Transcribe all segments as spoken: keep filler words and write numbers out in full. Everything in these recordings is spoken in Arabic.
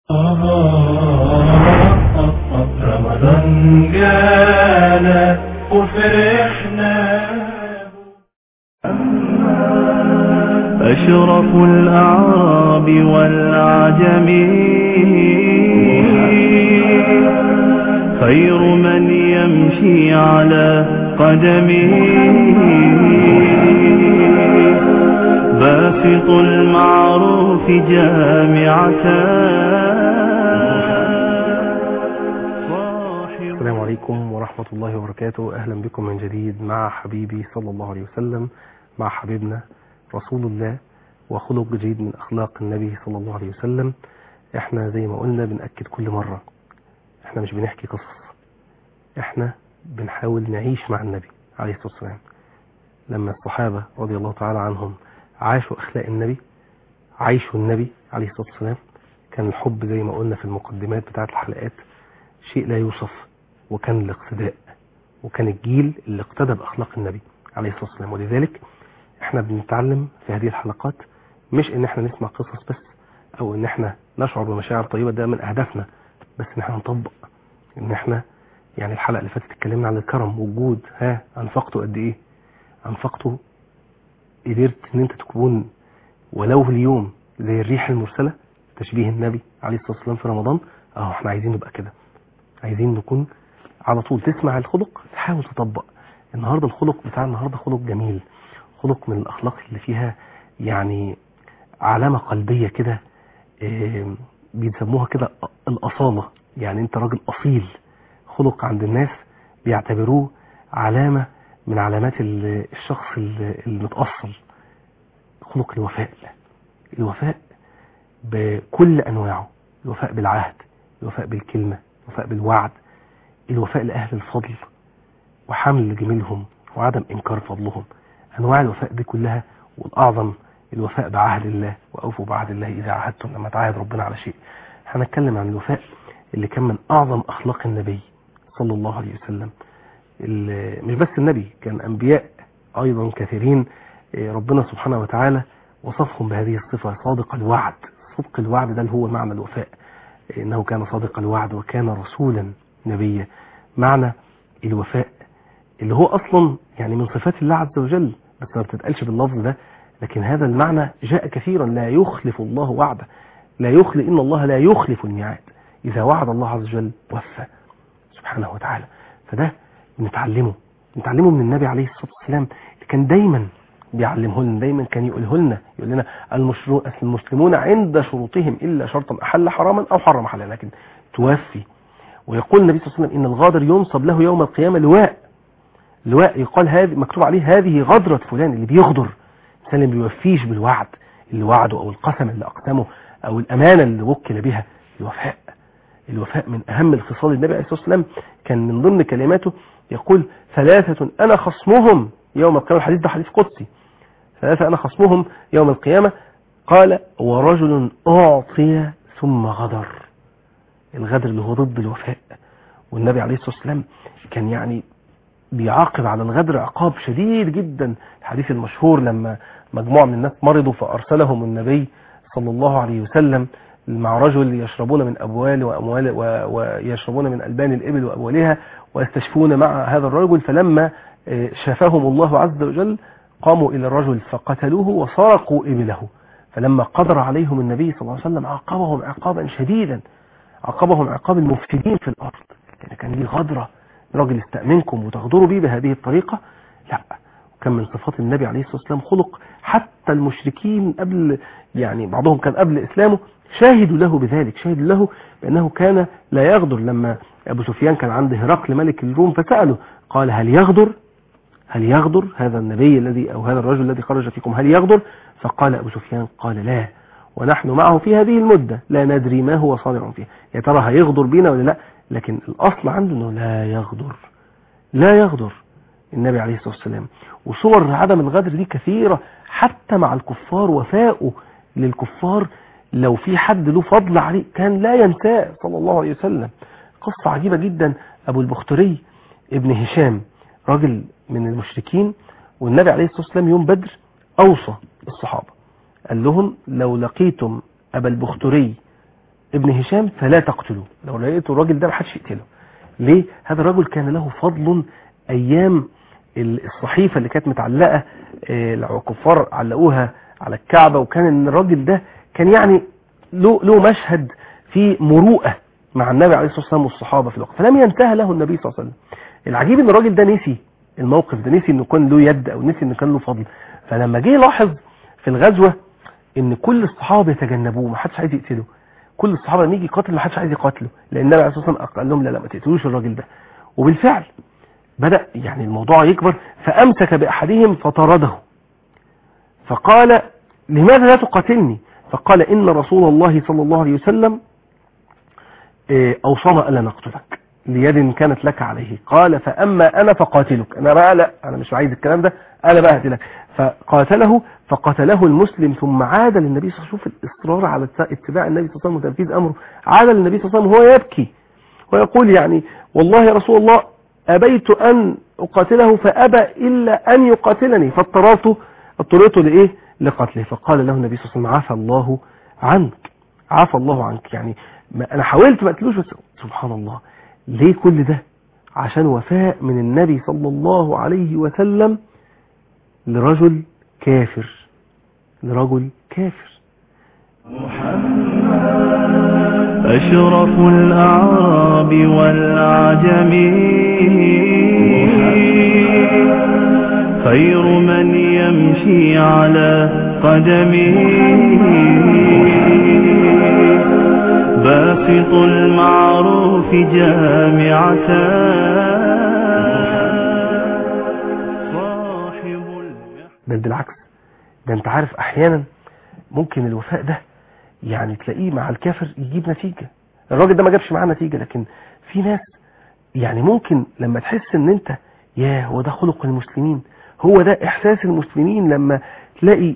رمضان جانا وفرحنا. أشرف الأعراب والعجم خير من يمشي على قدمه، باسط المعروف جامعة. السلام عليكم ورحمة الله وبركاته. أهلا بكم من جديد مع حبيبي صلى الله عليه وسلم، مع حبيبنا رسول الله وخلق جديد من أخلاق النبي صلى الله عليه وسلم. احنا زي ما قلنا بنأكد كل مرة، احنا مش بنحكي قصص، احنا بنحاول نعيش مع النبي عليه الصلاة والسلام. لما الصحابة رضي الله تعالى عنهم عاشوا أخلاق النبي، عايشوا النبي عليه الصلاة والسلام، كان الحب زي ما قلنا في المقدمات بتاعت الحلقات شيء لا يوصف، وكان الاقتداء، وكان الجيل اللي اقتدى بأخلاق النبي عليه الصلاة والسلام. ولذلك احنا بنتعلم في هذه الحلقات مش ان احنا نسمع قصص بس، او ان احنا نشعر بمشاعر طيبة، ده من اهدافنا، بس ان احنا نطبق. ان احنا يعني الحلقة اللي فاتت اتكلمنا عن الكرم والجود، ها انفقته قد ايه؟ انفقته قدرت ان انت تكون ولو اليوم زي الريح المرسلة، تشبيه النبي عليه الصلاة والسلام في رمضان. اه احنا عايزين نبقى كده، عايزين نكون على طول تسمع الخلق تحاول تطبق. النهاردة الخلق بتاع النهاردة خلق جميل، خلق من الأخلاق اللي فيها يعني علامة قلبية كده، اه بيسموها كده الأصالة. يعني انت راجل أصيل، خلق عند الناس بيعتبروه علامة من علامات الشخص المتأصل. خلق الوفاء، الوفاء بكل أنواعه، الوفاء بالعهد، الوفاء بالكلمة، الوفاء بالوعد، الوفاء لأهل الفضل وحمل جميلهم وعدم إنكار فضلهم. أنواع الوفاء دي كلها، والأعظم الوفاء بعهد الله، وأوفوا بعهد الله إذا عهدتم، لما تعاهد ربنا على شيء. هنتكلم عن الوفاء اللي كان من أعظم أخلاق النبي صلى الله عليه وسلم. مش بس النبي، كان أنبياء أيضا كثيرين ربنا سبحانه وتعالى وصفهم بهذه الصفة، صادق الوعد. صدق الوعد ده هو معنى الوفاء، إنه كان صادق الوعد وكان رسولا نبيا. معنى الوفاء اللي هو أصلا يعني من صفات الله عز وجل، بس ما بتتقالش باللفظ ده، لكن هذا المعنى جاء كثيرا. لا يخلف الله وعده، لا يخلف، إن الله لا يخلف الميعاد. إذا وعد الله عز وجل وفى سبحانه وتعالى. فده نتعلمه نتعلمه من النبي عليه الصلاة والسلام، اللي كان دايما بيعلمه لنا، دايما كان يقوله لنا، يقول لنا المسلمون عند شروطهم إلا شرطا أحل حراما أو حرم حلالا، لكن توفي. ويقول النبي صلى الله عليه وسلم إن الغادر ينصب له يوم القيامة لواء، لواء يقال هذه مكتوب عليه هذه غدرة فلان، اللي بيغدر، الإنسان اللي بيوفيش بالوعد اللي وعده، أو القسم اللي أقسمه، أو الأمانة اللي وكل بها. الوفاء، الوفاء من أهم الخصال. النبي عليه الصلاة والسلام كان من ضمن كلماته يقول ثلاثة أنا خصمهم يوم القيامة. الحديث ده حديث قدسي، ثلاثة أنا خصمهم يوم القيامة. قال ورجل أعطي ثم غدر. الغدر اللي هو ضد الوفاء، والنبي عليه الصلاة والسلام كان يعني بيعاقب على الغدر عقاب شديد جدا. الحديث المشهور لما مجموعة من الناس مرضوا فأرسلهم النبي صلى الله عليه وسلم مع رجل يشربون من أبوال وأموال ويشربون من ألبان الإبل وأبوالها ويستشفون مع هذا الرجل، فلما شافهم الله عز وجل قاموا إلى الرجل فقتلوه وسرقوا إبله. فلما قدر عليهم النبي صلى الله عليه وسلم عاقبهم عقابا شديدا، عاقبهم عقاب المفسدين في الأرض. يعني كان ليه غدرة، راجل استأمنكم وتغدروا بيه بهذه الطريقة؟ لا. وكان من صفات النبي عليه الصلاة والسلام خلق حتى المشركين قبل، يعني بعضهم كان قبل إسلامه شاهدوا له بذلك، شاهدوا له بأنه كان لا يغدر. لما أبو سفيان كان عند هرقل ملك الروم فسأله قال هل يغدر هل يغدر هذا النبي الذي أو هذا الرجل الذي خرج فيكم، هل يغدر؟ فقال أبو سفيان قال لا، ونحن معه في هذه المدة لا ندري ما هو صانع فيها. يا ترى هيغدر بينا ولا لا؟ لكن الأصل عنده أنه لا يغدر، لا يغدر النبي عليه الصلاة والسلام. وصور عدم الغدر دي كثيرة، حتى مع الكفار وفاؤه للكفار. لو في حد له فضل عليه كان لا ينساه صلى الله عليه وسلم. قصة عجيبة جدا، أبو البختري ابن هشام راجل من المشركين، والنبي عليه الصلاة والسلام يوم بدر أوصى الصحابة، قال لهم لو لقيتم أبا البختري ابن هشام فلا تقتلوه، لو لقيتوا الراجل ده ما حدش يقتله. ليه؟ هذا الرجل كان له فضل ايام الصحيفه اللي كانت متعلقه الكفار علقوها على الكعبه، وكان الراجل ده كان يعني له له مشهد في مروءه مع النبي عليه الصلاه والسلام والصحابه في الوقت، فلم ينتهى له النبي صلى الله عليه وسلم. العجيب ان الراجل ده نسي الموقف ده، نسي انه كان له يد او نسي انه كان له فضل. فلما جه لاحظ في الغزوه ان كل الصحابه يتجنبوه، ما حدش عايز يقتله، كل الصحابه لما يجي يقاتل ما حدش عايز يقاتله، لان النبي عليه الصلاه والسلام قال لهم لا لا ما تقتلوش الراجل ده. وبالفعل بدأ يعني الموضوع يكبر، فأمسك بأحدهم فطرده فقال لماذا لا تقاتلني؟ فقال إن رسول الله صلى الله عليه وسلم أوصانا ألا نقتلك ليد كانت لك عليه. قال فأما أنا فقاتلك، أنا بقى لا أنا مش عايز الكلام ده، أنا بقى هقتلك. فقاتله فقتله المسلم ثم عاد للنبي صلى الله عليه وسلم. شوف الإصرار على اتباع النبي صلى الله عليه وسلم وتنفيذ أمره. عاد للنبي صلى الله عليه وسلم وهو يبكي ويقول يعني والله يا رسول الله أبيت أن أقاتله فأبى إلا أن يقاتلني، فاضطررت اضطررت لإيه؟ لقتله. فقال له النبي صلى الله عليه وسلم عفى الله عنك، عفى الله عنك. يعني ما أنا حاولت ما أقتلوش بس سبحان الله. ليه كل ده؟ عشان وفاء من النبي صلى الله عليه وسلم لرجل كافر، لرجل كافر. أشرف الأعراب والعجم خير من يمشي على قدمه باسط المعروف جامعة صاحب. بل بالعكس، ده انت عارف احيانا ممكن الوفاء ده يعني تلاقيه مع الكافر يجيب نتيجة. الراجل ده ما جابش معاه نتيجة، لكن في ناس يعني ممكن لما تحس ان انت ياه هو ده خلق المسلمين، هو ده احساس المسلمين، لما تلاقي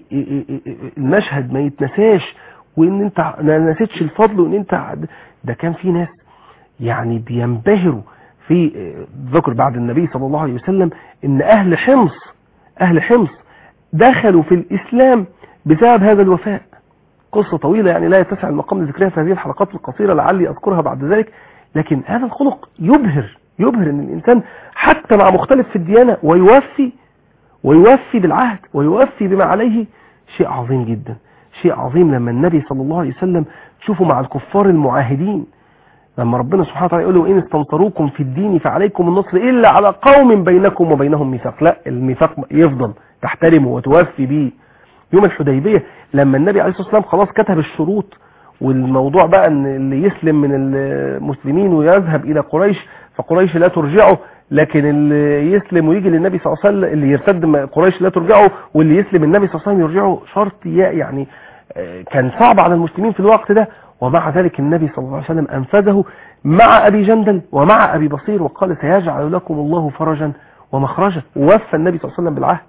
المشهد ما يتنساش وان انت ما نسيتش الفضل وان انت ده. كان في ناس يعني بينبهروا في ذكر بعد النبي صلى الله عليه وسلم ان اهل حمص اهل حمص دخلوا في الاسلام بسبب هذا الوفاء. قصة طويلة يعني لا يتسع المقام لذكرها في هذه الحلقات القصيرة، لعلي أذكرها بعد ذلك. لكن هذا الخلق يبهر يبهر ان الإنسان حتى مع مختلف في الديانة ويوفي ويوفي بالعهد ويوفي بما عليه. شيء عظيم جدا، شيء عظيم لما النبي صلى الله عليه وسلم تشوفه مع الكفار المعاهدين، لما ربنا سبحانه وتعالى يقول له إن استنصروكم في الدين فعليكم النصر إلا على قوم بينكم وبينهم ميثاق. لا، الميثاق يفضل تحترمه وتوفي به. يوم الحديبية لما النبي عليه الصلاة والسلام خلاص كتب الشروط والموضوع بقى ان اللي يسلم من المسلمين ويذهب الى قريش فقريش لا ترجعه، لكن اللي يسلم ويجي للنبي صلى الله عليه وسلم اللي يرتد قريش لا ترجعه، واللي يسلم النبي صلى الله عليه وسلم يرجعه. شرط يعني كان صعب على المسلمين في الوقت ده، ومع ذلك النبي صلى الله عليه وسلم انفذه مع ابي جندل ومع ابي بصير وقال سيجعل لكم الله فرجا ومخرجا، ووفى النبي صلى الله عليه وسلم بالعهد.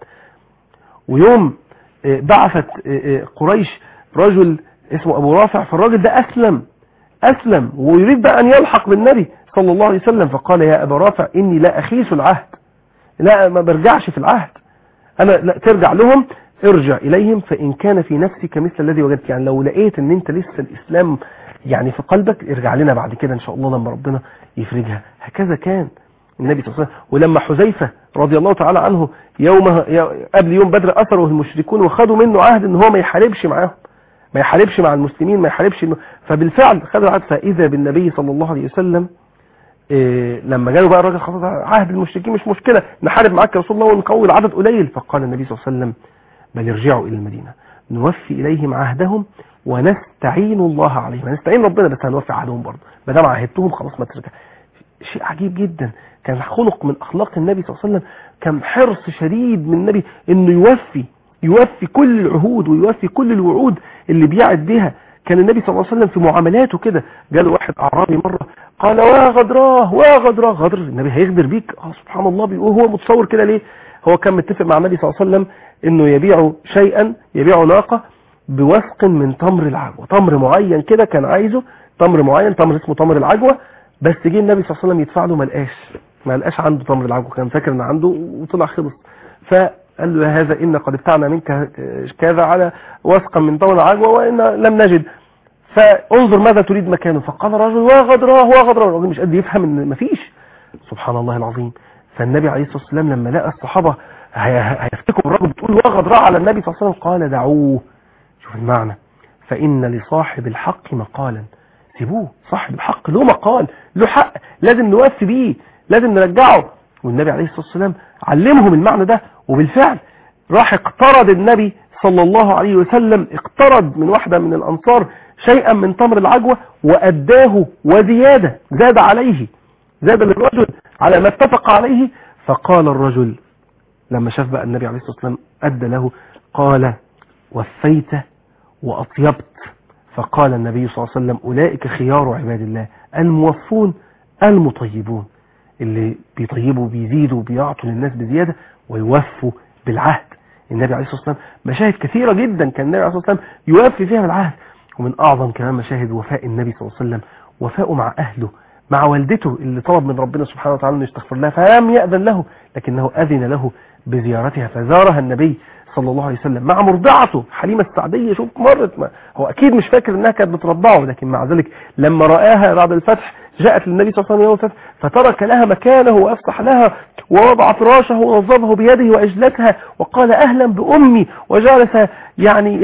ويوم بعثت قريش رجل اسمه ابو رافع، فالراجل ده اسلم اسلم ويريد بقى ان يلحق بالنبي صلى الله عليه وسلم، فقال يا ابو رافع اني لا اخيس العهد، لا ما برجعش في العهد، انا لا ترجع لهم، ارجع اليهم فان كان في نفسك مثل الذي وجدت. يعني لو لقيت ان انت لسه الاسلام يعني في قلبك ارجع لنا بعد كده ان شاء الله لما ربنا يفرجها. هكذا كان النبي صلى الله عليه وسلم. ولما حذيفة رضي الله تعالى عنه يوم قبل يوم بدر أثره المشركون وخدوا منه عهد ان هو ما يحاربش معاهم، ما يحاربش مع المسلمين، ما يحاربش، فبالفعل خدوا عهد. فإذا بالنبي صلى الله عليه وسلم إيه لما جاله بقى الراجل خلاص عهد المشركين مش مشكلة نحارب معاك يا رسول الله ونقوي العدد قليل، فقال النبي صلى الله عليه وسلم بل ارجعوا إلى المدينة نوفي إليهم عهدهم ونستعين الله عليهم، نستعين ربنا بس هنوفي عهدهم برضه، ما دام عهدتهم خلاص ما ترجع. شيء عجيب جدا، كان خلق من أخلاق النبي صلى الله عليه وسلم، كان حرص شديد من النبي انه يوفي يوفي كل العهود ويوفي كل الوعود اللي بيعد بها. كان النبي صلى الله عليه وسلم في معاملاته كده، جاله واحد أعرابي مرة قال واغدراه واغدراه غدر، النبي هيغدر بيك؟ اه سبحان الله، وهو متصور كده ليه؟ هو كان متفق مع النبي صلى الله عليه وسلم انه يبيع شيئا، يبيع ناقة بوسق من تمر العجوة، تمر معين كده كان عايزه، تمر معين، تمر اسمه تمر العجوة، بس جه النبي صلى الله عليه وسلم يدفع له ما لقاش ما لقاش عنده تمر العجوة، كان فاكر ان عنده وطلع خلص. فقال له يا هذا إن قد ابتعنا منك كذا على وسقا من تمر العجوة وإن لم نجد. فانظر ماذا تريد مكانه. فقال الرجل وغدراه وغدراه. الراجل مش قد يفهم ان مفيش. سبحان الله العظيم. فالنبي عليه الصلاة والسلام لما لقى الصحابة هيفتكوا الرجل بتقول وغدراه على النبي صلى الله عليه وسلم قال دعوه. شوف المعنى، فإن لصاحب الحق مقالا. سيبوه، صاحب الحق له مقال، له حق، لازم نوفي بيه، لازم نرجعه. والنبي عليه الصلاة والسلام علمهم المعنى ده، وبالفعل راح اقترض النبي صلى الله عليه وسلم، اقترض من واحدة من الأنصار شيئا من تمر العجوة وأداه وزيادة، زاد عليه، زاد للرجل على ما اتفق عليه. فقال الرجل لما شاف بقى النبي عليه الصلاة والسلام أدى له قال وفيت وأطيبت. فقال النبي صلى الله عليه وسلم أولئك خيار عباد الله الموفون المطيبون، اللي بيطيبوا بيزيدوا بيعطوا للناس بزيادة ويوفوا بالعهد. النبي عليه الصلاة والسلام مشاهد كثيرة جدا كان النبي عليه الصلاة والسلام يوفي فيها بالعهد، ومن أعظم كمان مشاهد وفاء النبي صلى الله عليه وسلم وفاءه مع أهله، مع والدته اللي طلب من ربنا سبحانه وتعالى أن يستغفر لها فلم يأذن له، لكنه أذن له بزيارتها فزارها النبي صلى الله عليه وسلم، مع مرضعته حليمة السعدية. شوف مرت، ما هو أكيد مش فاكر أنها كانت بترضعه، لكن مع ذلك لما رآها بعد الفتح جاءت للنبي صلى الله عليه وسلم فترك لها مكانه وأفسح لها ووضع فراشه ونظفه بيده وأجلتها وقال أهلا بأمي، وجلس يعني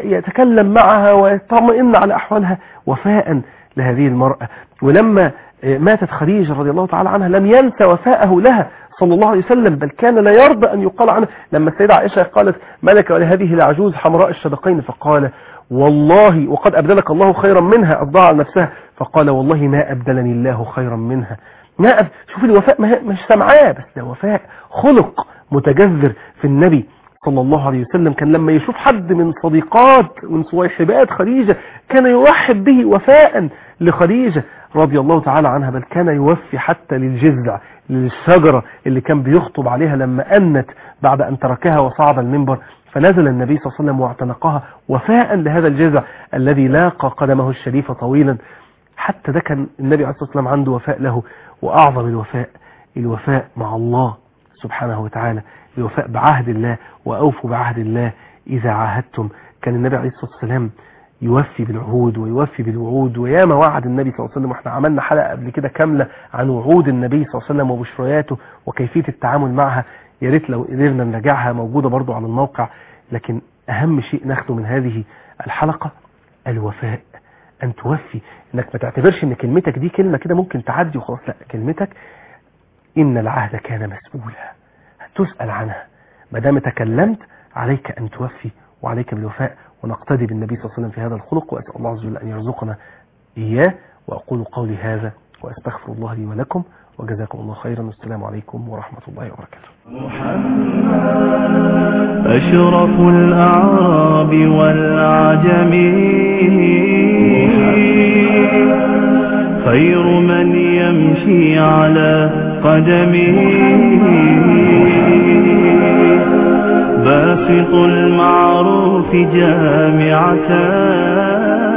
يتكلم معها ويطمئن على أحوالها وفاء لهذه المرأة. ولما ماتت خديجة رضي الله تعالى عنها لم ينسى وفاءه لها صلى الله عليه وسلم، بل كان لا يرضى أن يقال عنه. لما السيدة عائشة قالت ملك ولهذه العجوز حمراء الشدقين، فقال والله وقد أبدلك الله خيرا منها، أضاع على نفسها، فقال والله ما أبدلني الله خيرا منها. ما أب... شوف الوفاء مش سمعاه بس، ده وفاء خلق متجذر في النبي صلى الله عليه وسلم. كان لما يشوف حد من صديقات من صويحبات خديجة كان يرحب به وفاء لخديجة رضي الله تعالى عنها، بل كان يوفي حتى للجذع للشجرة اللي كان بيخطب عليها لما أنت بعد أن تركها وصعد المنبر، فنزل النبي صلى الله عليه وسلم واعتنقها وفاء لهذا الجذع الذي لاقى قدمه الشريفة طويلا. حتى ده كان النبي عليه الصلاة والسلام عنده وفاء له. وأعظم الوفاء الوفاء مع الله سبحانه وتعالى، الوفاء بعهد الله، وأوفوا بعهد الله إذا عاهدتم. كان النبي عليه الصلاة والسلام يوفي بالعهود ويوفي بالوعود، وياما وعد النبي صلى الله عليه وسلم. واحنا عملنا حلقة قبل كده كاملة عن وعود النبي صلى الله عليه وسلم وبشرياته وكيفية التعامل معها، يا ريت لو قدرنا نراجعها، موجودة برضو على الموقع. لكن أهم شيء ناخده من هذه الحلقة الوفاء، أن توفي، إنك ما تعتبرش إن كلمتك دي كلمة كده ممكن تعدي وخلاص، لا، كلمتك إن العهد كان مسؤولا، هتسأل عنها. ما دام تكلمت عليك أن توفي وعليك بالوفاء، ونقتدي بالنبي صلى الله عليه وسلم في هذا الخلق، وأسأل الله عز وجل أن يرزقنا إياه. وأقول قولي هذا وأستغفر الله لي ولكم، وجزاكم الله خيرا، والسلام عليكم ورحمة الله وبركاته. أشرف الأعراب والعجم، خير من يمشي على قدمه، باسط المعروف جامعة